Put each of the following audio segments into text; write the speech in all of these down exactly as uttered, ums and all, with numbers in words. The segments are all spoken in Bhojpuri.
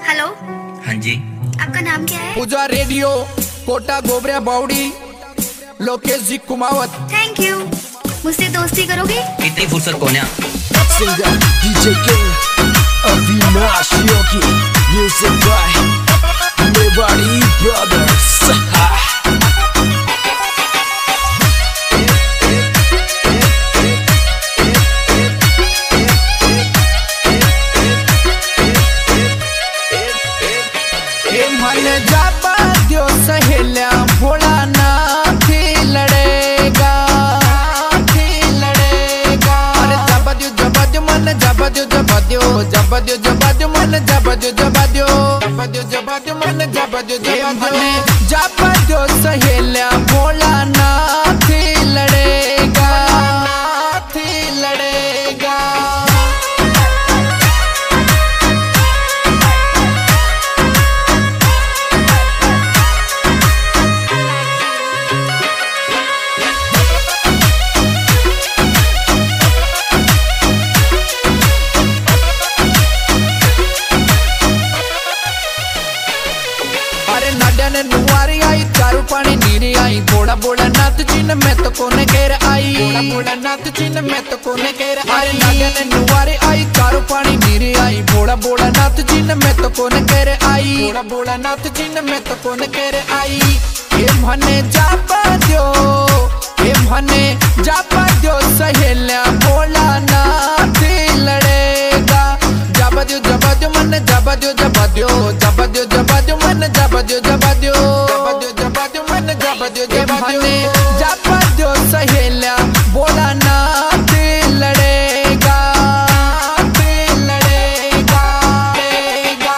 हेलो। हाँ जी। आपका नाम क्या है? पूजा रेडियो कोटा गोबरिया बावड़ी लोकेश जी कुमावत। Thank you. मुझसे दोस्ती करोगे? इतनी फुर्सत कौन है? Singer D J King Avinash Yogi Music by Mewari Brothers. मन जाबा दियो सहेल्या भोला नाथ लड़ेगा लड़ेगा। अरे जाबा दियो जाबा दियो मन जाबा दियो जाबा दियो जाबा दियो जाबा दियो मन जाबा दियो जाबा दियो जाबा दियो जाबा दियो मन जाबा दियो जाबा दियो जाबा दियो सहेल्या भोला नाथ लड़ेगा नाथ लड़ेगा। अरे नाड्या ने नुआरी आई चारू पानी नीरी आई बोला बोला नाथ जी ने मैं तो कोने घेर आई बोला बोला नाथ जी ने मैं तो कोने घेर आई। नाड्या ने नुआरी आई चारू पानी नीरी आई बोला बोला नाथ जी ने मैं तो कोने घेर आई बोला बोला नाथ जी ने मैं तो कोने घेर आई। ये मने जापा दियो ये मने जापा दियो सहेल्या बोला नाथ लड़ेगा। जाबा दियो जाबा दियो मन जाबा दियो जाबा दियो जाबा दियो जाबा दियो मन जाबा दियो जाबा दियो जाबा दियो जाबा दियो मन जाबा दियो जाबा दियो जाबा दियो सहेल्या बोला नाथ लड़ेगा लड़ेगा लड़ेगा।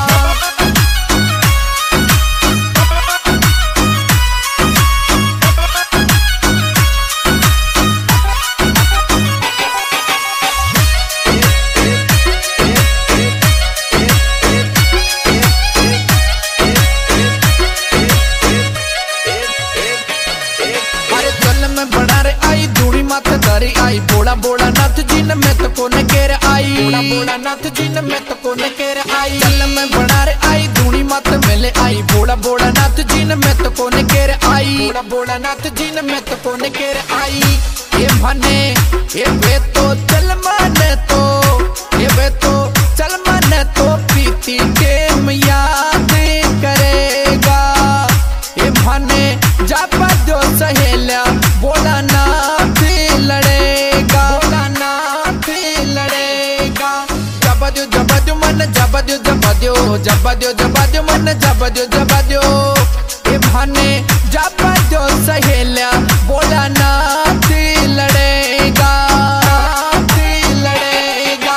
अरे चल मैं बना रे आई दूरी माथे धरी आई बोला बोला नाथ जी ने मैं तो कोने घेर आई बोला बोला नाथ जी ने मैं तो कोने घेर आई। चल मैं बना रे आई दूरी माथे मिले आई बोला बोला नाथ जी ने मैं तो कोने घेर आई बोला बोला नाथ जी ने मैं तो कोने घेर आई। ये मने ये वे तो चल माने तो ये वे तो चल माने तो पीती टेम याद करेगा। ये मने जापा दो सहेल्या बोला नाथ लड़ेगा बोला नाथ लड़ेगा। जाबा दियो जाबा दियो मन जाबा दियो जाबा दियो जाबा दियो जाबा दियो मन जाबा दियो जाबा दियो ये मने जाबा दियो सहेल्या बोला नाथ लड़ेगा नाथ लड़ेगा।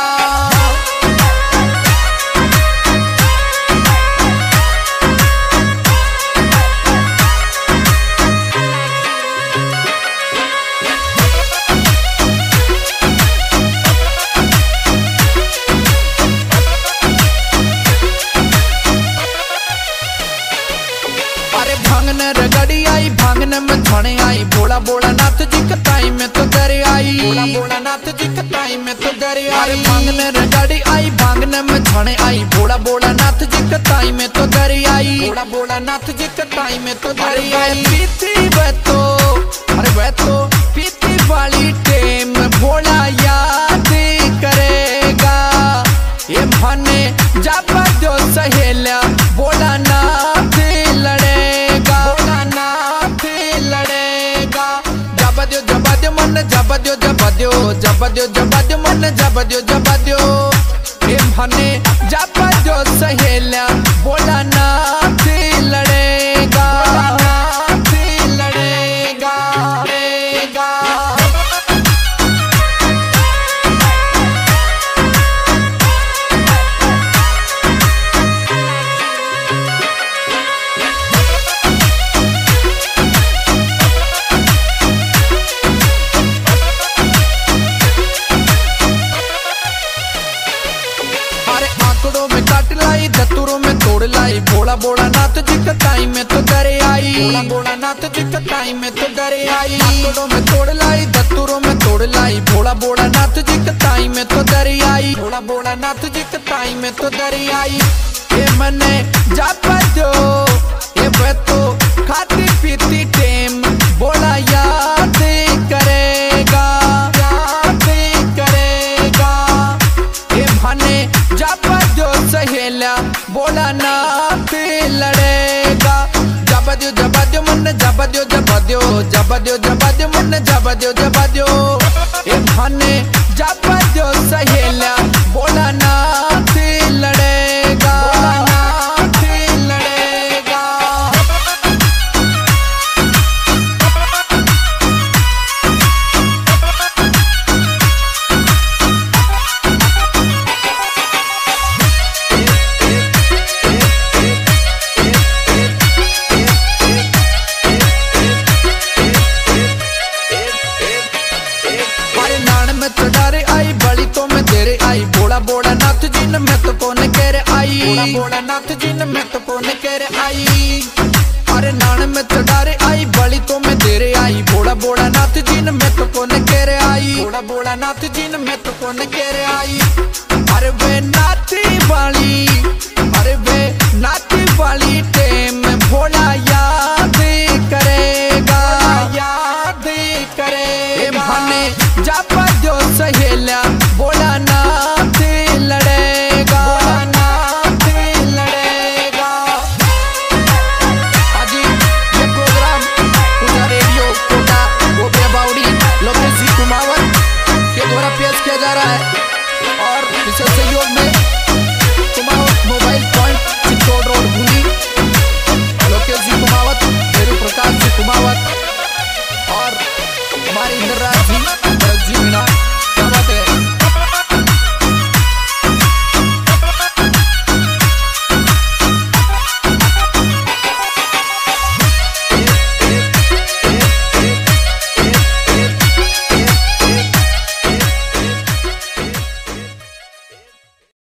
अरे भांगने रगड़ी आई भांगने में छाने आई बोला बोला नाथ जी कताई में तो डरे आई बोला बोला नाथ जी कताई में तो डरे आई। अरे भांगने रगड़ी आई भांगने में छाने आई बोला बोला नाथ जी कताई में तो डरे आई बोला बोला नाथ जी कताई में तो डरे आई। पीती वे तो अरे वे तो पीती वाली टेम बोला याद करेगा। ये मने जाबा दो सहेल्या बोला नाथ लड़ेगा बोला नाथ लड़ेगा। जाबा दियो जाबा दियो मन जाबा दियो जाबा दियो जाबा दियो जाबा दियो मन जाबा दियो जाबा दियो ये मने जाबा दियो सहेल्या बोला नाथ लड़ेगा नाथ लड़ेगा लड़ेगा। अरे आंकड़ों में काट लाई दतुरों में तोड़ लाई बोला बोला नाथ जी कताई में तो डरे आई बोला बोला नाथ जी कताई में तो डरे आई। आंकड़ों में तोड़ लाई दतुरों में तोड़ लाई बोला बोला नाथ जी कताई में तो डरे आई बोला बोला नाथ जी कताई में तो डरे आई। ये मने जब दो ये बेतो खाती पीती टेम बोला याद करेगा याद करेगा ये मने जब दो सहेला बोला ना लड़ेगा जब दो जब दो मन जब दो जब दो जब दो जब दो मन जब दो जब दो ये मने जब दो सहेला बोला ना लड़ेगा लड़ेगा चढ़ारे आई बड़ी तो मैं तेरे आई बोला बोला नाथ जी ने मैं तो कौन कह रहे आई बोला बोला नाथ जी ने मैं तो कौन कह रहे आई अरे नान में चढ़ारे आई बड़ी तो मैं तेरे आई बोला बोला नाथ जी ने मैं तो कौन कह रहे आई बोला बोला नाथ जी ने मैं तो कौन कह रहे आई अरे वे नाती वाली अरे वे नाती वाली टेम भोला याद करेगा याद करे भाने जब जो सहेला बोला ना लड़ेगा ना लड़ेगा आज ये प्रोग्राम पूजा रेडियो कोटा गोपिया बावड़ी लोकेश जी कुमावत के द्वारा पेश किया जा रहा है और विशेष सहयोग में